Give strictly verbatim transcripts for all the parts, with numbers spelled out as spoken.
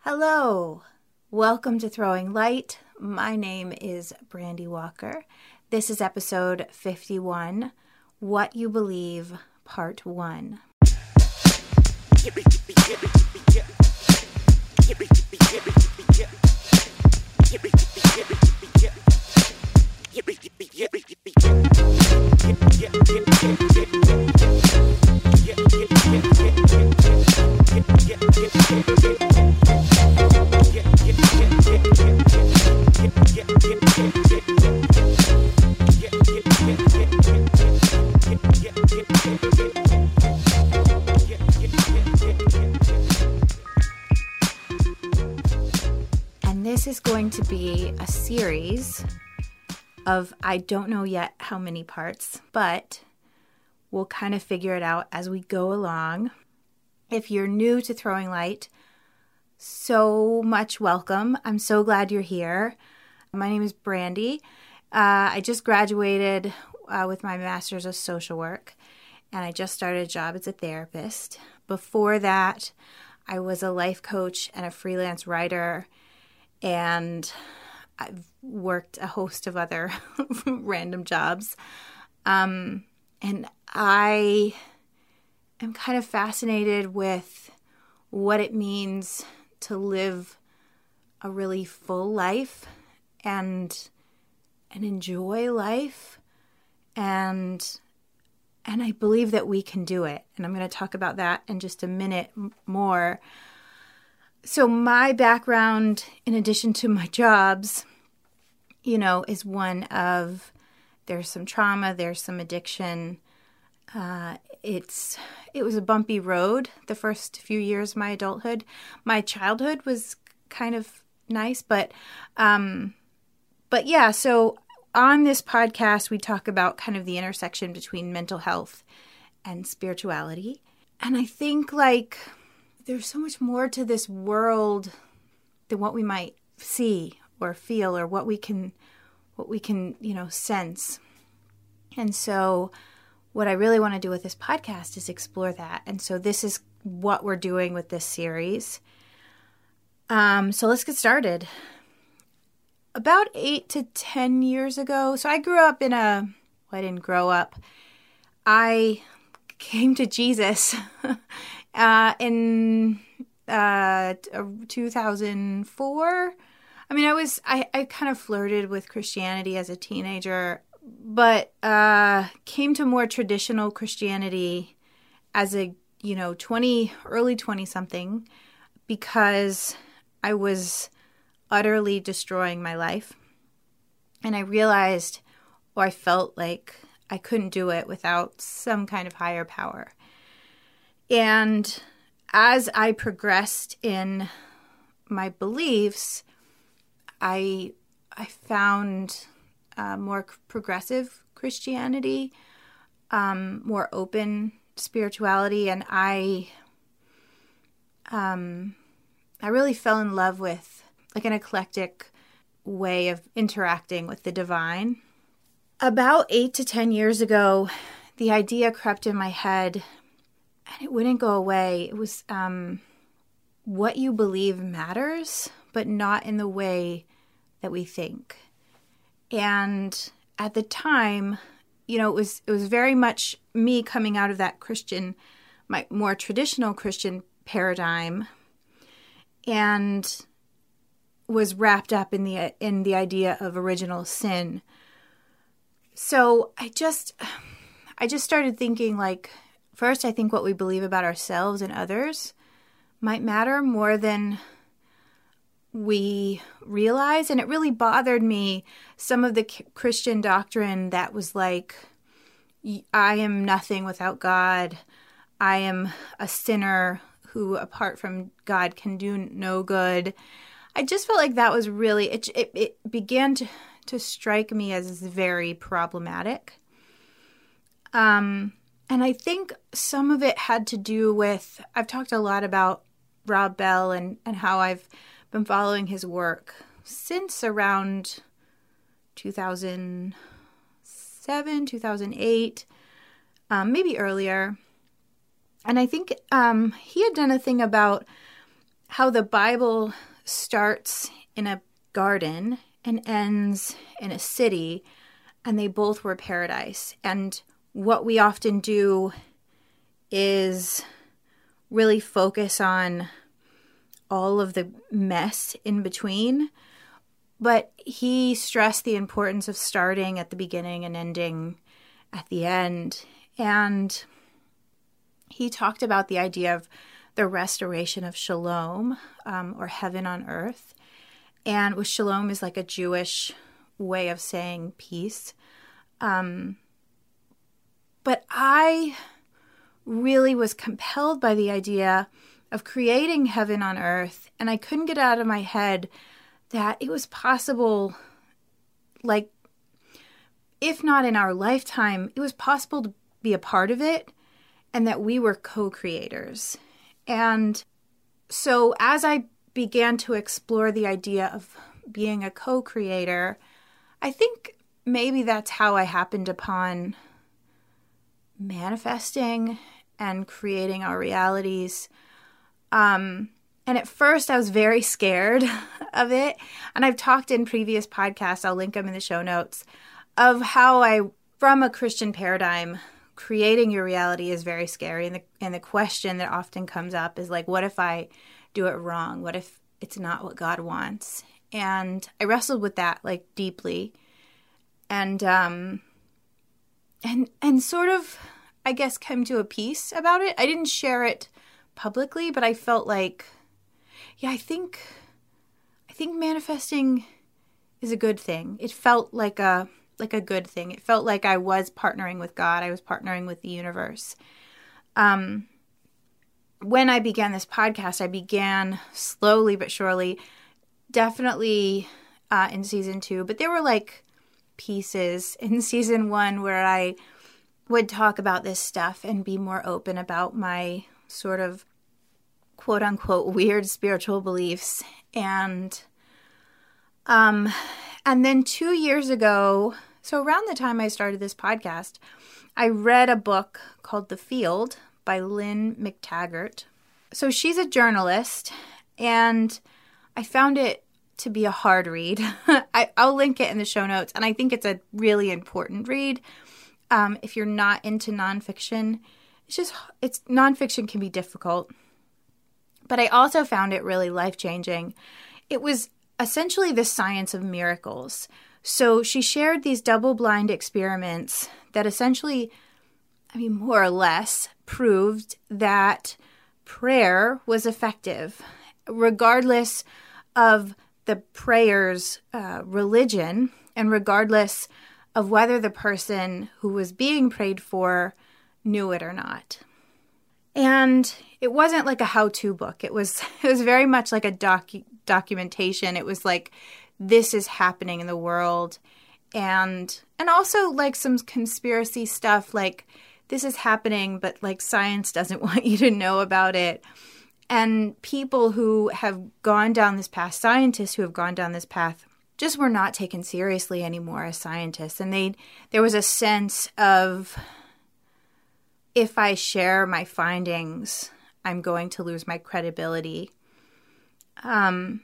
Hello, welcome to Throwing Light. My name is Brandy Walker. This is episode fifty-one, What You Believe, Part one. And this is going to be a series of, I don't know yet how many parts, but we'll kind of figure it out as we go along. If you're new to Throwing Light, so much welcome. I'm so glad you're here. My name is Brandy. Uh, I just graduated uh, with my master's of social work, and I just started a job as a therapist. Before that, I was a life coach and a freelance writer, and I've worked a host of other random jobs. Um, and I am kind of fascinated with what it means to live a really full life and and enjoy life. And and I believe that we can do it. And I'm going to talk about that in just a minute more. So my background, in addition to my jobs, you know, is one of, there's some trauma, there's some addiction. Uh, it's, it was a bumpy road the first few years of my adulthood. My childhood was kind of nice, but, um, but yeah, so on this podcast, we talk about kind of the intersection between mental health and spirituality. And I think like there's so much more to this world than what we might see or feel or what we can, what we can, you know, sense. And so what I really want to do with this podcast is explore that. And so this is what we're doing with this series. Um, so let's get started. About eight to ten years ago, so I grew up in a, well, I didn't grow up. I came to Jesus uh, in uh, two thousand four. I mean, I was, I, I kind of flirted with Christianity as a teenager, but uh, came to more traditional Christianity as a, you know, twenty, early twenty-something, because I was utterly destroying my life. And I realized, or I felt like I couldn't do it without some kind of higher power. And as I progressed in my beliefs, I I found uh, more progressive Christianity, um, more open spirituality, and I um, I really fell in love with like an eclectic way of interacting with the divine. About eight to ten years ago, the idea crept in my head, and it wouldn't go away. It was um, what you believe matters, but not in the way that we think. And at the time, you know, it was it was very much me coming out of that Christian, my more traditional Christian paradigm, and was wrapped up in the in the idea of original sin. So I just I just started thinking, like, first, I think what we believe about ourselves and others might matter more than we realize. And it really bothered me, some of the Christian doctrine that was like, I am nothing without God. I am a sinner who, apart from God, can do no good. I just felt like that was really, it it, it began to, to strike me as very problematic. Um, and I think some of it had to do with, I've talked a lot about Rob Bell and, and how I've been following his work since around two thousand seven, two thousand eight, um, maybe earlier. And I think um, he had done a thing about how the Bible starts in a garden and ends in a city, and they both were paradise. And what we often do is really focus on all of the mess in between. But he stressed the importance of starting at the beginning and ending at the end. And he talked about the idea of the restoration of shalom, um, or heaven on earth. And with shalom is like a Jewish way of saying peace. Um, but I really was compelled by the idea of creating heaven on earth, and I couldn't get out of my head that it was possible, like, if not in our lifetime, it was possible to be a part of it, and that we were co-creators. And so as I began to explore the idea of being a co-creator, I think maybe that's how I happened upon manifesting and creating our realities. Um, and at first I was very scared of it. And I've talked in previous podcasts, I'll link them in the show notes, of how I, from a Christian paradigm, creating your reality is very scary. And the, and the question that often comes up is like, what if I do it wrong? What if it's not what God wants? And I wrestled with that like deeply. And, um, and, and sort of, I guess, came to a peace about it. I didn't share it publicly, but I felt like, yeah, I think, I think manifesting is a good thing. It felt like a, like a good thing. It felt like I was partnering with God. I was partnering with the universe. Um, when I began this podcast, I began slowly but surely, definitely uh, in season two, but there were like pieces in season one where I would talk about this stuff and be more open about my sort of quote unquote weird spiritual beliefs. And, um, and then two years ago, so around the time I started this podcast, I read a book called The Field by Lynn McTaggart. So she's a journalist, and I found it to be a hard read. I, I'll link it in the show notes, and I think it's a really important read. Um, if you're not into nonfiction, it's just, it's nonfiction can be difficult. But I also found it really life-changing. It was essentially the science of miracles. So she shared these double-blind experiments that essentially, I mean, more or less, proved that prayer was effective, regardless of the prayer's uh, religion, and regardless of whether the person who was being prayed for knew it or not. And it wasn't like a how-to book. It was it was very much like a docu- documentation. It was like, this is happening in the world. And and also like some conspiracy stuff, like this is happening, but like science doesn't want you to know about it. And people who have gone down this path, scientists who have gone down this path, just were not taken seriously anymore as scientists. And they there was a sense of, if I share my findings, I'm going to lose my credibility. Um,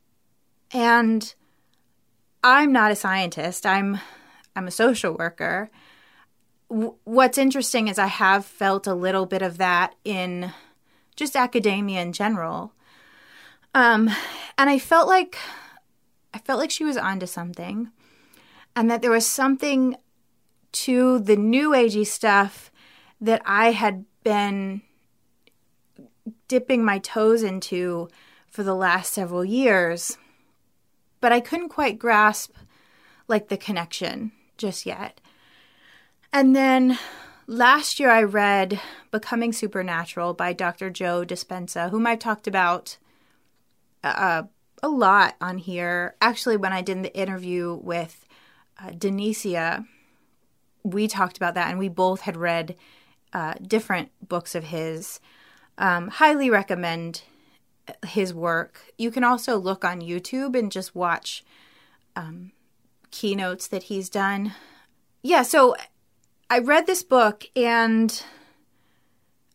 and I'm not a scientist. I'm I'm a social worker. W- what's interesting is I have felt a little bit of that in just academia in general. Um, and I felt like I felt like she was onto something, and that there was something to the new agey stuff that I had been dipping my toes into for the last several years, but I couldn't quite grasp like the connection just yet. And then last year I read Becoming Supernatural by Doctor Joe Dispenza, whom I've talked about uh, a lot on here. Actually, when I did the interview with uh, Denicia, we talked about that, and we both had read uh, different books of his. Um, highly recommend his work. You can also look on YouTube and just watch um, keynotes that he's done. Yeah, so I read this book, and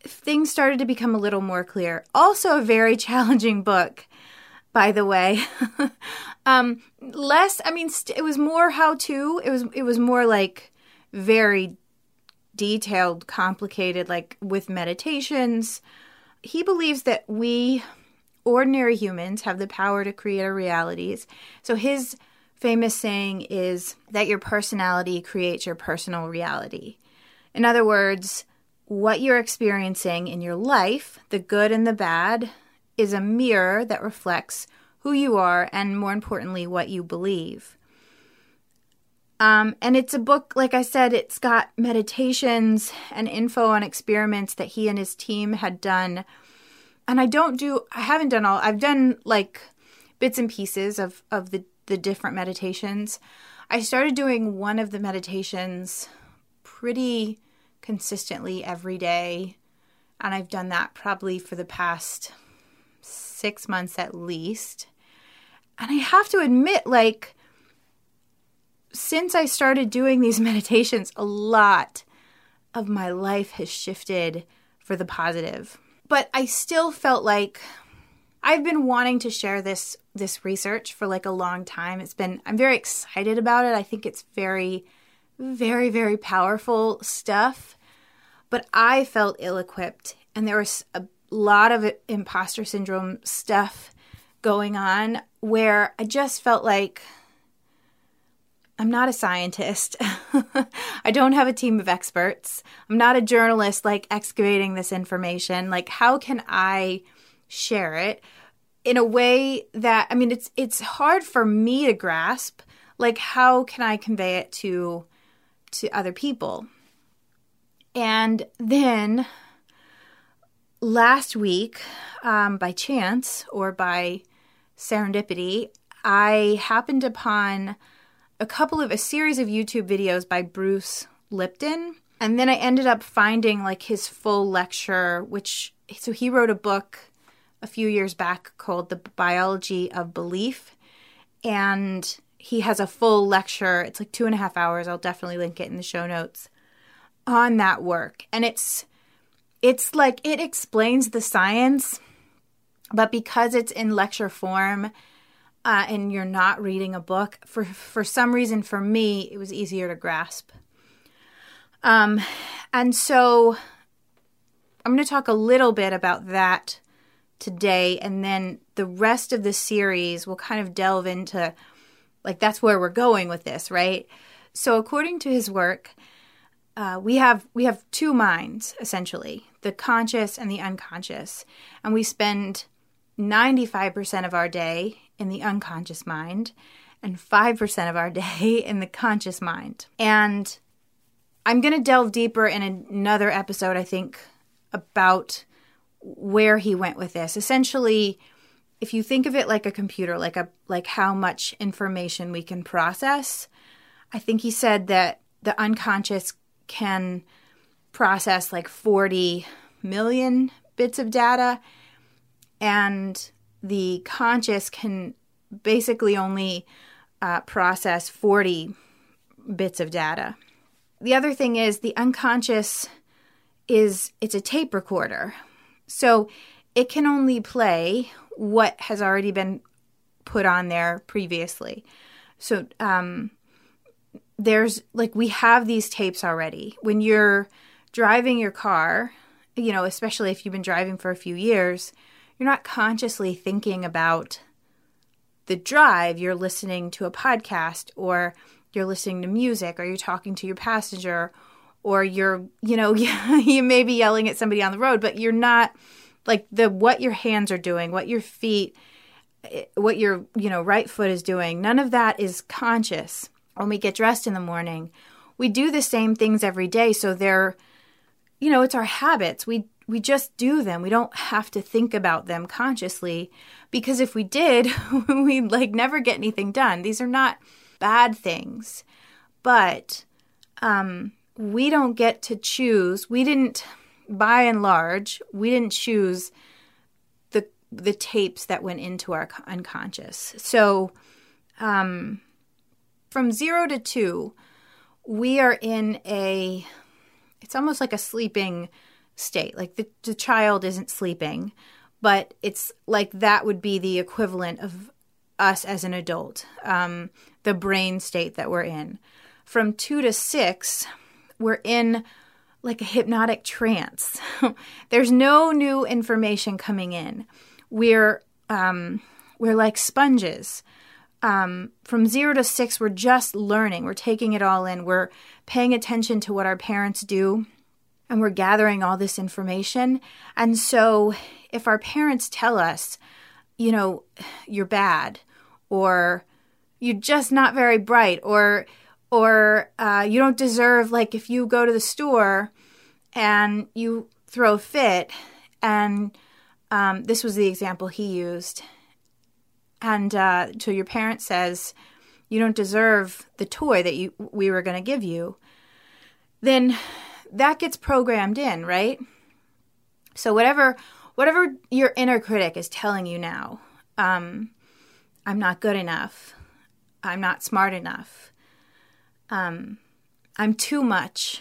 things started to become a little more clear. Also a very challenging book, by the way. um, less, I mean, st- it was more how-to. It was, it was more like very detailed, complicated, like with meditations. He believes that we ordinary humans have the power to create our realities. So his famous saying is that your personality creates your personal reality. In other words, what you're experiencing in your life, the good and the bad, is a mirror that reflects who you are and, more importantly, what you believe. Um, and it's a book, like I said, it's got meditations and info on experiments that he and his team had done. And I don't do, I haven't done all, I've done like bits and pieces of, of the, the different meditations. I started doing one of the meditations pretty consistently every day. And I've done that probably for the past six months at least. And I have to admit, like, since I started doing these meditations, a lot of my life has shifted for the positive. But I still felt like I've been wanting to share this this research for like a long time. It's been, I'm very excited about it. I think it's very, very, very powerful stuff. But I felt ill-equipped, and there was a lot of imposter syndrome stuff going on where I just felt like I'm not a scientist. I don't have a team of experts. I'm not a journalist like excavating this information. Like, how can I share it in a way that, I mean, it's it's hard for me to grasp. Like, how can I convey it to to other people? And then last week, um, by chance or by serendipity, I happened upon a couple of, a series of YouTube videos by Bruce Lipton. And then I ended up finding like his full lecture, which, so he wrote a book a few years back called The Biology of Belief. And he has a full lecture. It's like two and a half hours. I'll definitely link it in the show notes on that work. And it's, it's like, it explains the science, but because it's in lecture form, Uh, and you're not reading a book, for for some reason, for me, it was easier to grasp. Um, and so I'm going to talk a little bit about that today, and then the rest of the series will kind of delve into, like, that's where we're going with this, right? So according to his work, uh, we have we have two minds, essentially, the conscious and the unconscious, and we spend ninety-five percent of our day in the unconscious mind and five percent of our day in the conscious mind. And I'm going to delve deeper in another episode, I think, about where he went with this. Essentially, if you think of it like a computer, like a like how much information we can process, I think he said that the unconscious can process like forty million bits of data, and the conscious can basically only uh, process forty bits of data. The other thing is the unconscious is, it's a tape recorder. So it can only play what has already been put on there previously. So um, there's, like, we have these tapes already. When you're driving your car, you know, especially if you've been driving for a few years, you're not consciously thinking about the drive. You're listening to a podcast, or you're listening to music, or you're talking to your passenger, or you're, you know, you may be yelling at somebody on the road, but you're not, like, the what your hands are doing, what your feet, what your, you know, right foot is doing. None of that is conscious. When we get dressed in the morning, we do the same things every day. So they're, you know, it's our habits. We We just do them. We don't have to think about them consciously, because if we did, we'd like never get anything done. These are not bad things, but um, we don't get to choose. We didn't, by and large, we didn't choose the the tapes that went into our unconscious. So um, from zero to two, we are in a, it's almost like a sleeping state. Like the, the child isn't sleeping, but it's like that would be the equivalent of us as an adult, um, the brain state that we're in. From two to six, we're in like a hypnotic trance. There's no new information coming in. We're um, we're like sponges. Um, from zero to six, we're just learning. We're taking it all in. We're paying attention to what our parents do, and we're gathering all this information. And so if our parents tell us, you know, you're bad, or you're just not very bright, or or uh, you don't deserve, like if you go to the store and you throw a fit, and um, this was the example he used, and uh, so your parent says, you don't deserve the toy that you we were going to give you, then that gets programmed in, right? So whatever whatever your inner critic is telling you now, um, I'm not good enough, I'm not smart enough, um, I'm too much.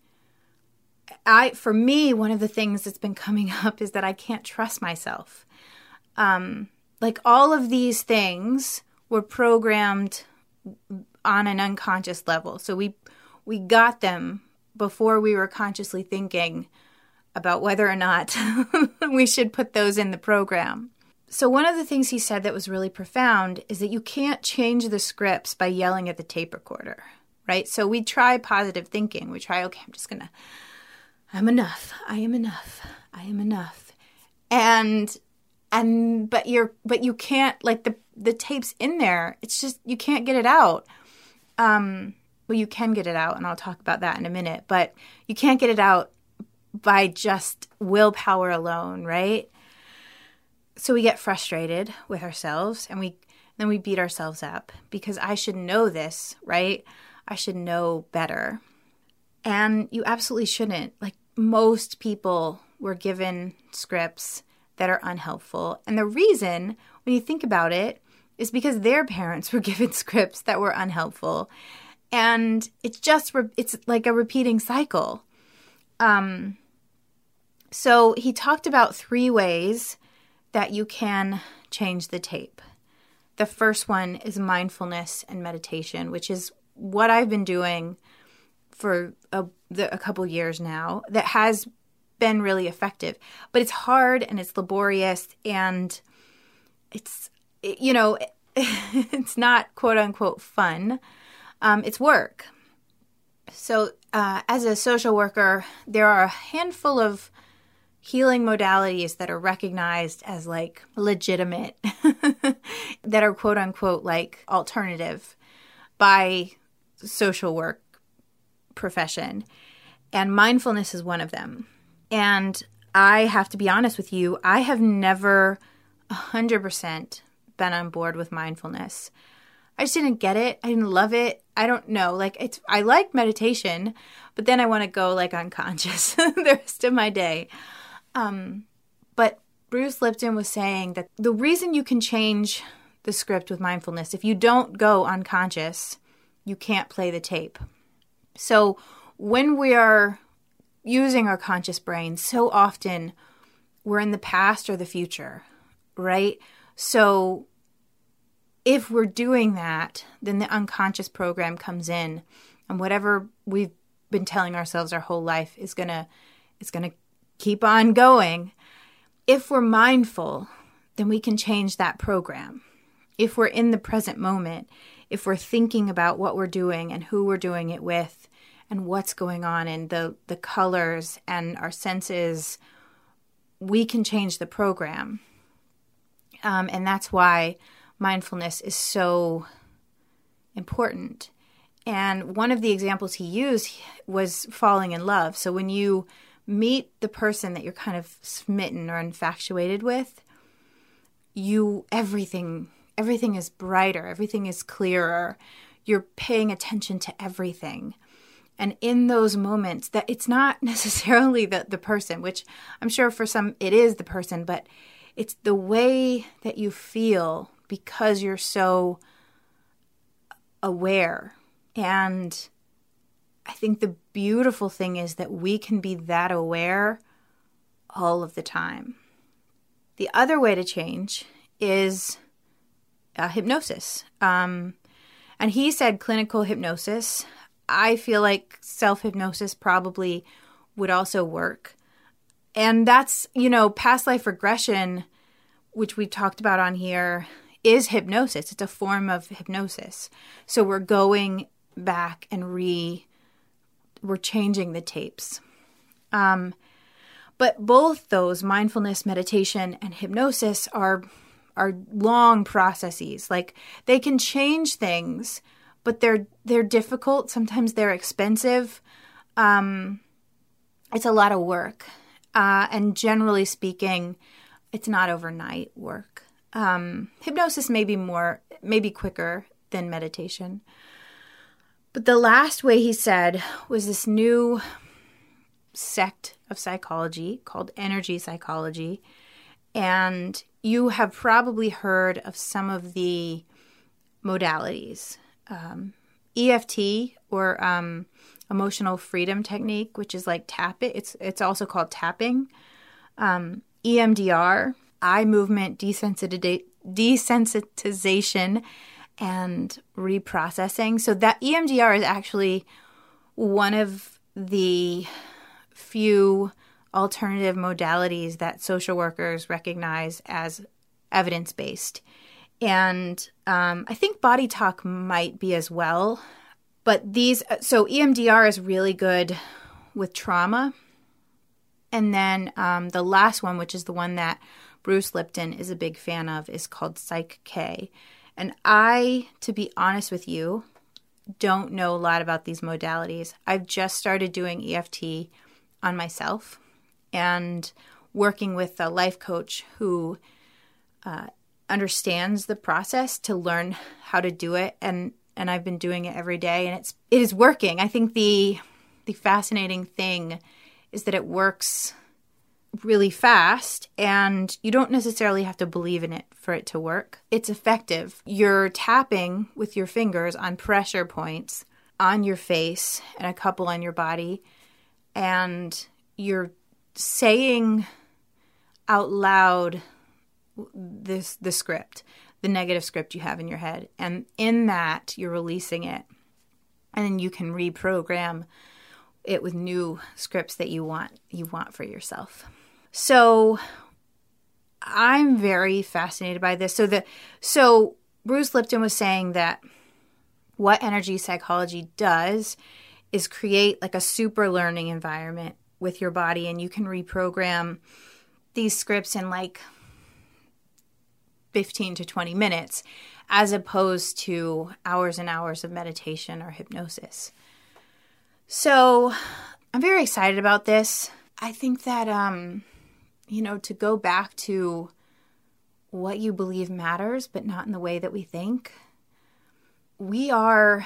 I, for me, one of the things that's been coming up is that I can't trust myself. Um, like all of these things were programmed on an unconscious level. So we we got them before we were consciously thinking about whether or not we should put those in the program. So one of the things he said that was really profound is that you can't change the scripts by yelling at the tape recorder, right? So we try positive thinking. We try, okay, I'm just going to, I'm enough. I am enough. I am enough. And, and, but you're, but you can't, like the, the tape's in there. It's just, you can't get it out. Um, well, you can get it out, and I'll talk about that in a minute, but you can't get it out by just willpower alone, right? So we get frustrated with ourselves, and we then we beat ourselves up because I should know this, right? I should know better. And you absolutely shouldn't. Like most people were given scripts that are unhelpful. And the reason, when you think about it, is because their parents were given scripts that were unhelpful. And it's just, it's like a repeating cycle. Um, so he talked about three ways that you can change the tape. The first one is mindfulness and meditation, which is what I've been doing for a, the, a couple years now that has been really effective. But it's hard and it's laborious and it's, you know, it's not quote unquote fun. Um, it's work. So uh, as a social worker, there are a handful of healing modalities that are recognized as like legitimate, that are quote unquote like alternative by social work profession. And mindfulness is one of them. And I have to be honest with you, I have never one hundred percent been on board with mindfulness. I just didn't get it. I didn't love it. I don't know. Like it's, I like meditation, but then I want to go like unconscious the rest of my day. Um, but Bruce Lipton was saying that the reason you can change the script with mindfulness, if you don't go unconscious, you can't play the tape. So when we are using our conscious brain, so often we're in the past or the future, right? So if we're doing that, then the unconscious program comes in, and whatever we've been telling ourselves our whole life is gonna is gonna keep on going. If we're mindful, then we can change that program. If we're in the present moment, if we're thinking about what we're doing and who we're doing it with and what's going on in the, the colors and our senses, we can change the program. Um, and that's why mindfulness is so important. And one of the examples he used was falling in love. So when you meet the person that you're kind of smitten or infatuated with, you everything everything is brighter, everything is clearer. You're paying attention to everything. And in those moments, that it's not necessarily the, the person, which I'm sure for some it is the person, but it's the way that you feel because you're so aware. And I think the beautiful thing is that we can be that aware all of the time. The other way to change is uh, hypnosis. Um, and he said clinical hypnosis. I feel like self-hypnosis probably would also work. And that's, you know, past life regression, which we've talked about on here, is hypnosis. It's a form of hypnosis. So we're going back and re, we're changing the tapes. Um, but both those, mindfulness, meditation, and hypnosis, are are long processes. Like, they can change things, but they're they're difficult. Sometimes they're expensive. Um, it's a lot of work. Uh, and generally speaking, it's not overnight work. Um, hypnosis may be more, maybe quicker than meditation. But the last way he said was this new sect of psychology called energy psychology. And you have probably heard of some of the modalities. Um, E F T, or um, emotional freedom technique, which is like tap it. It's it's also called tapping. Um, E M D R, eye movement desensitiza- desensitization and reprocessing. So that E M D R is actually one of the few alternative modalities that social workers recognize as evidence-based. And um, I think Body Talk might be as well. But these, so E M D R is really good with trauma. And then um, the last one, which is the one that Bruce Lipton is a big fan of, is called Psych-K. And I, to be honest with you, don't know a lot about these modalities. I've just started doing E F T on myself and working with a life coach who uh, understands the process to learn how to do it. And, and I've been doing it every day, and it's it is working. I think the the fascinating thing is that it works really fast, and you don't necessarily have to believe in it for it to work. It's effective. You're tapping with your fingers on pressure points on your face and a couple on your body, and you're saying out loud this the script, the negative script you have in your head. And in that, you're releasing it. And then you can reprogram it with new scripts that you want you want for yourself. So I'm very fascinated by this. So the so Bruce Lipton was saying that what energy psychology does is create like a super learning environment with your body, and you can reprogram these scripts in like fifteen to twenty minutes, as opposed to hours and hours of meditation or hypnosis. So I'm very excited about this. I think that, um, you know, to go back to what you believe matters, but not in the way that we think. We are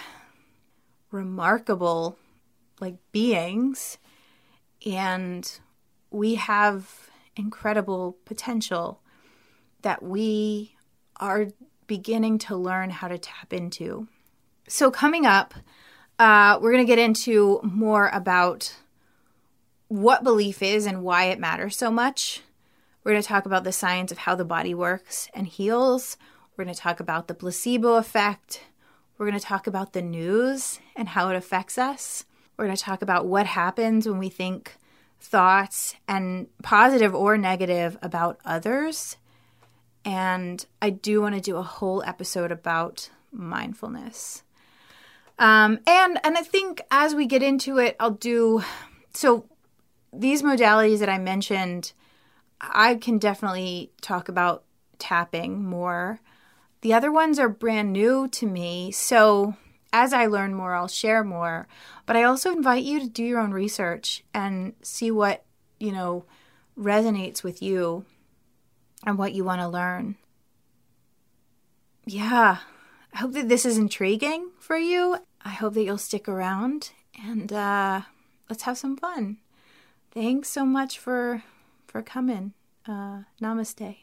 remarkable, like, beings, and we have incredible potential that we are beginning to learn how to tap into. So coming up, uh, we're going to get into more about what belief is and why it matters so much. We're going to talk about the science of how the body works and heals. We're going to talk about the placebo effect. We're going to talk about the news and how it affects us. We're going to talk about what happens when we think thoughts, and positive or negative, about others. And I do want to do a whole episode about mindfulness. Um, and, and I think as we get into it, I'll do... So these modalities that I mentioned, I can definitely talk about tapping more. The other ones are brand new to me. So as I learn more, I'll share more. But I also invite you to do your own research and see what, you know, resonates with you and what you want to learn. Yeah, I hope that this is intriguing for you. I hope that you'll stick around, and uh, let's have some fun. Thanks so much for for coming. Uh, namaste.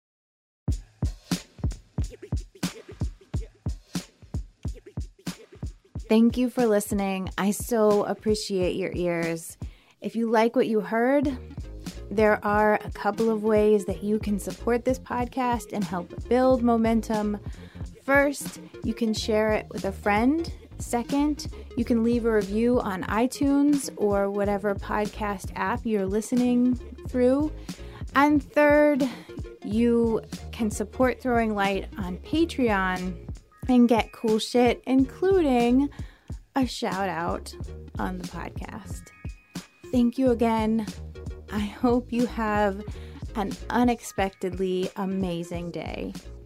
Thank you for listening. I so appreciate your ears. If you like what you heard, There are a couple of ways that you can support this podcast and help build momentum. First, you can share it with a friend. Second, you can leave a review on iTunes or whatever podcast app you're listening through. And third, you can support Throwing Light on Patreon and get cool shit, including a shout out on the podcast. Thank you again. I hope you have an unexpectedly amazing day.